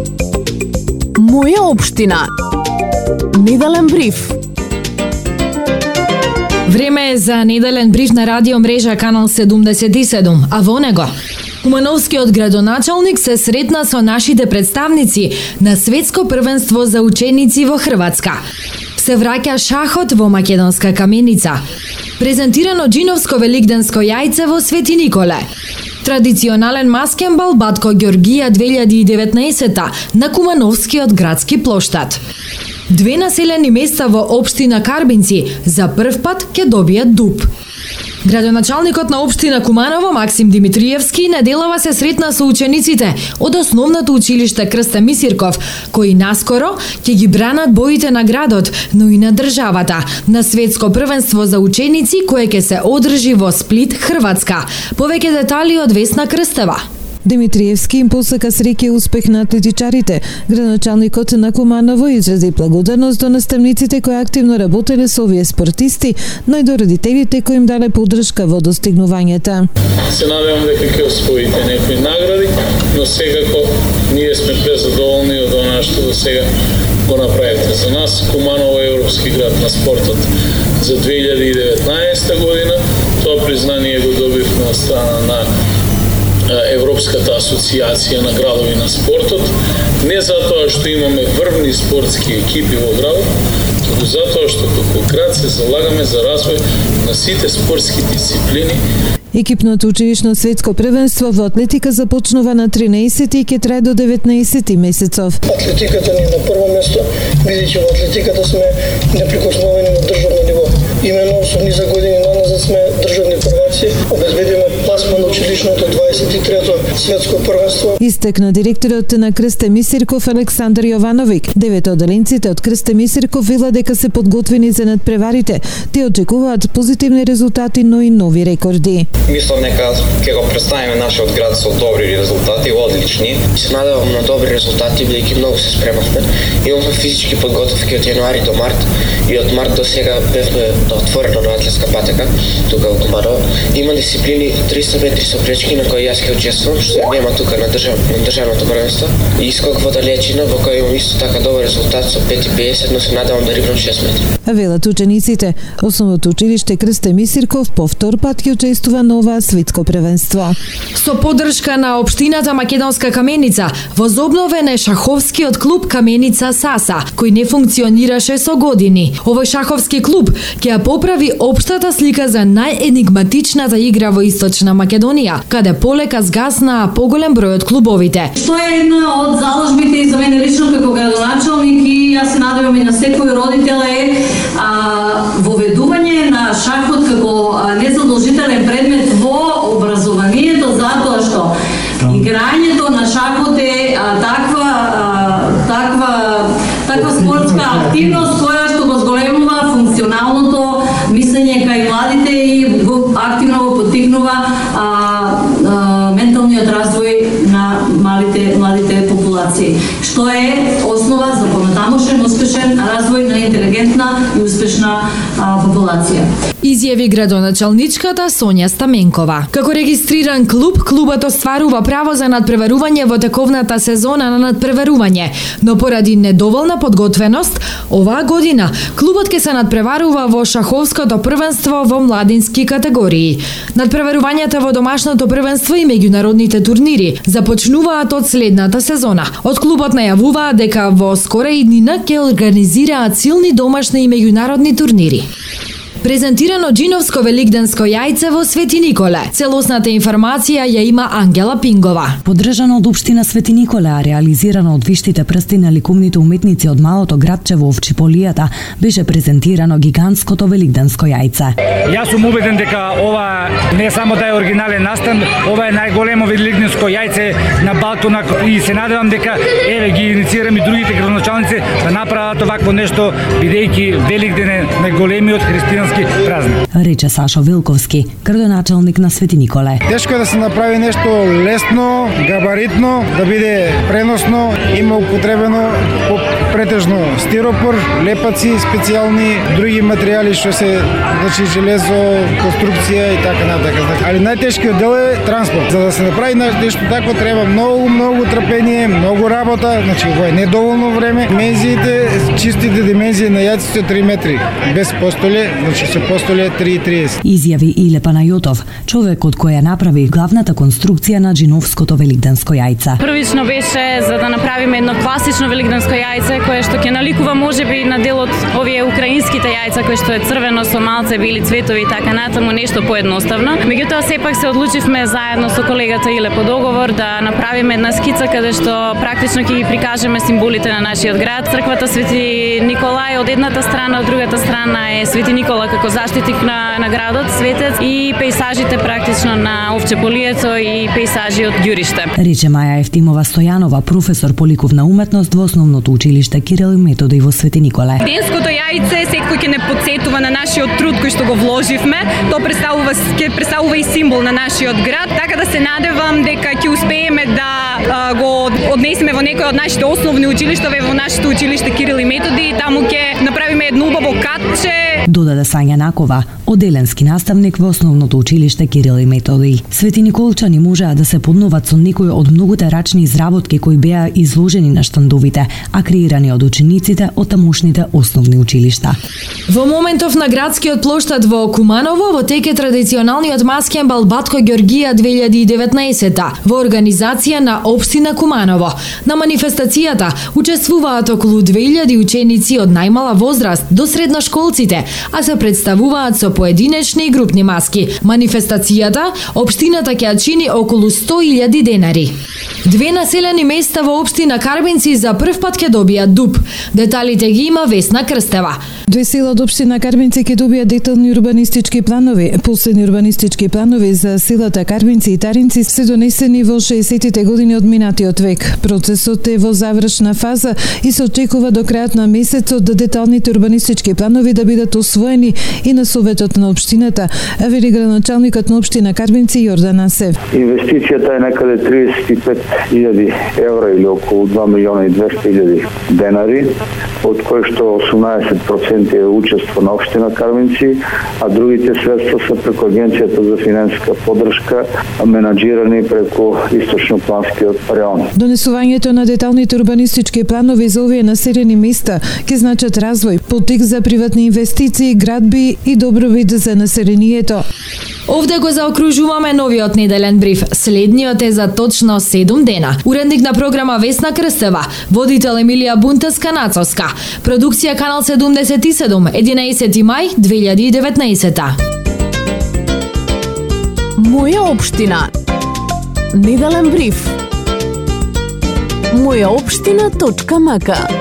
Моја општина. Неделен бриф. Време е за неделен бриф на радио мрежа Канал 77, а во него Кумановскиот градоначалник се сретна со нашите представници на светско првенство за ученици во Хрватска. Се враќа шахот во Македонска каменица. Презентирано џиновско великденско јајце во Свети Николе. Традиционален маскенбал Батко Ѓоргија 2019 на Кумановскиот градски плоштад. 2 населени места во општина Карбинци за прв пат ќе добијат дуб. Градоначалникот на општина Куманово Максим Димитриевски неделава се сретна со учениците од основното училиште Крсте Мисирков, кои наскоро ќе ги бранат боите на градот, но и на државата, на светско првенство за ученици кое ќе се одржи во Сплит, Хрватска. Повеќе детали од Весна Крстева. Димитриевски им посака среќа и успех на атлетичарите. Градоначалникот на Куманово изрази благодарност до наставниците кои активно работеле со овие спортисти, но и до родителите кои им дале поддршка во достигнувањата. Се надевам дека ќе освоите некои награди, но секако ние сме презадоволни од она што до сега го направите за нас. Куманово е европски град на спортот за 2019 година. Тоа признание го добивме од страна на Европската асоциација на градови на спортот, не затоа што имаме врвни спортски екипи во градот, туку затоа што како град се залагаме за развој на сите спортски дисциплини. Екипното училишно светско првенство во атлетика започнува на 13 и ќе трае до 19 месецов. Атлетиката ни на прво место, бидејќи во атлетиката сме неприкосновени на државно ниво. Имено со низа години наназад сме државни прваци, обезбедиме пласма на училишното 23-то светско првенство. Истекна директорот на Крсте Мисирков Александар Јовановик. 9 одделенците од Крсте Мисирков велат дека се подготвени за надпреварите. Те очекуваат позитивни резултати, но и нови рекорди. Мислам дека ќе го представиме нашиот град со добри резултати, одлични. Се надевам на добри резултати, бидејќи многу се спремавме. Имавме физички подготовки од јануари до март и од март до сега бевме отворено на атлетска патека тука во Куманово. Има дисциплини 300 метри со пречки на кои јас ќе учествувам, што нема тука на државното првенство. И искок во далечина во кој имам исто така добар резултат со 5,50, но се надевам да рибнам 6 метри. Велат учениците, основното училиште Крсте Мисирков по втор пат ќе учествува на ова светско првенство. Со поддршка на општината Македонска каменица, возобновен е шаховскиот клуб Каменица Саса, кој не функционираше со години. Овој шаховски клуб ќе ја поправи општата слика за најенигматичната игра во Источна Македонија, каде полека згасна поголем број од клубовите. Што е една од заложбите и за мене лично како градоначалник и јас се надевам и на секој родител е воведување на шахот како незадолжителен предмет во образованието, затоа што играњето на шахот е таква спортска активност која што го зголемува функционалното мислење кај младите и го активно го поттикнува менталниот развој на младите популации, што е основа за понатамошен успешен развој на интелигентна и успешна популација. Изјави градоначалничката Сонја Стаменкова. Како регистриран клуб, клубот остварува право за надпреварување во тековната сезона на надпреварување, но поради недоволна подготвеност, оваа година клубот ќе се надпреварува во шаховското првенство во младински категории. Надпреварувањата во домашното првенство и меѓународните турнири започнуваат од следната сезона. Од клубот најавуваат дека во скора иднина ќе организираат силни домашни и меѓународни турнири. Презентирано џиновско великденско јајце во Свети Николе. Целосната информација ја има Ангела Пингова. Поддржано од општина Свети Николе, а реализирано од виштите прсти на ликумните уметници од малото градче во Овчиполијата, беше презентирано гигантското великденско јајце. Јас сум убеден дека ова не само да е оригинален настан, ова е најголемо великденско јајце на Балкона и се надевам дека ги инициирам и другите градоначалници да направат овакво нешто, бидејќи Великден е најголемиот христијански християнски празник. Рече Сашо Вилковски, градоначалник на Свети Николе. Тешко е да се направи нешто лесно, габаритно, да биде преносно, има употребено претежно стиропор, лепаци специјални, други материјали што се, значи железо, конструкција и така натака. Али најтешкиот дел е транспорт. За да се направи нешто такво треба многу трпение, многу работа, значи ова е недоволно време. Димензиите, чистите димензии на јаците 3 метри, без постоле, значи со постоле 3,30. Изјави Иле Панајотов, човекот кој ја направи главната конструкција на джиновското великденско јајце. Првично беше за да направиме едно класично великденско јајце кое што ќе наликува можеби на дел од овие украинските јајца кои што е црвено со малце бели цветови и така натаму, нешто поедноставно. Меѓутоа сепак се одлучивме заедно со колегата Иле по договор да направиме една скица каде што практично ќе ги прикажеме символите на нашиот град. Црквата Свети Николај од едната страна, од другата страна е Свети Никола како заштитник на градот, светец, и пејсажите практично на Овчеполието и пејсажи од Ѓуриште. Рече Маја Ефтимова Стојанова, професор по ликовна уметност во основното училиште Кирил и Методи во Свети Николе. Денското јајце секој ќе не потсетува на нашиот труд кој што го вложивме. Тоа представува и символ на нашиот град, така да се надевам дека ќе успееме да го однесеме во некој од нашите основни училишта, во нашето училиште Кирил и Методи, и таму ќе направиме едно убаво катче. Додаде Сања Накова, оделенски наставник во основното училиште Кирил и Методи. Свети Николчани можеа да се подноват со некои од многуте рачни изработки кои беа изложени на штандовите, а креирани од учениците од тамошните основни училишта. Во моментов на градскиот плоштад во Куманово во тек е традиционалниот маскен бал Батко Ѓоргија 2019 во организација на општина Куманово. На манифестацијата учествуваат околу 2000 ученици од најмала возраст до средношколците, а се представуваат со поединечни и групни маски. Манифестацијата општината ќе ја чини околу 100.000 денари. Две населени места во општина Карбинци за прв пат ќе добијат ДУП. Деталите ги има Весна Крстева. Две села од општина Карбинци ќе добијат детални урбанистички планови. Последни урбанистички планови за селата Карбинци и Таринци се донесени во 60-тите години од минатиот век. Процесот е во завршна фаза и се очекува до крајот на месецот деталните урбанистички планови да бидат усвоени и на советот на општината, вели градоначалникот на општина Карбинци Јордан Асев. Инвестицијата е некаде 35.000 евра или околу 2.200.000 денари, од кои што 18% е учество на општина Карбинци, а другите средства се преку Агенцијата за финансиска поддршка, менаџирани преку Источнопланскиот район. Донесувањето на деталните урбанистички планови за овие населени места ќе значат развој, поттик за приватни инвестиции, градби и добробит за населението. Овде го заокружуваме новиот неделен бриф. Следниот е за точно 7 дена. Уредник на програма Весна Крстева, водител Емилија Бунтеска-Нацовска. Продукција Канал 77, 11 мај 2019. Моја општина. Неделен бриф. Мојаопштина.мк